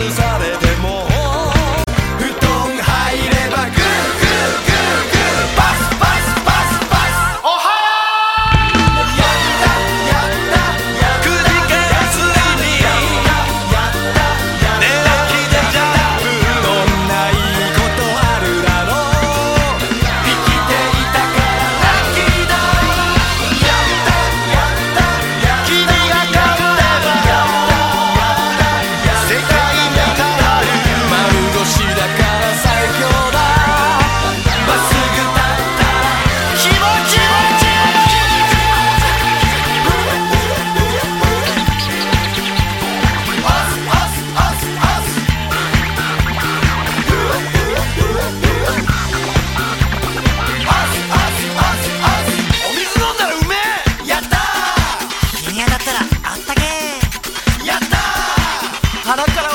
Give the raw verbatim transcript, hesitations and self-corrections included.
外されても布団入ればグーグーグーグーパスパスパスパスおはようやったやったくじけついにやった寝起きでジャンプどんないいことあるだろう生きていたからラッキーだやったやった君が勝てば世界に変わる丸腰だから最強だまっすぐ立ったら気持ちいいアスアスアスアスお水飲んだらうめえやったー君当たったらあったけーやったー鼻から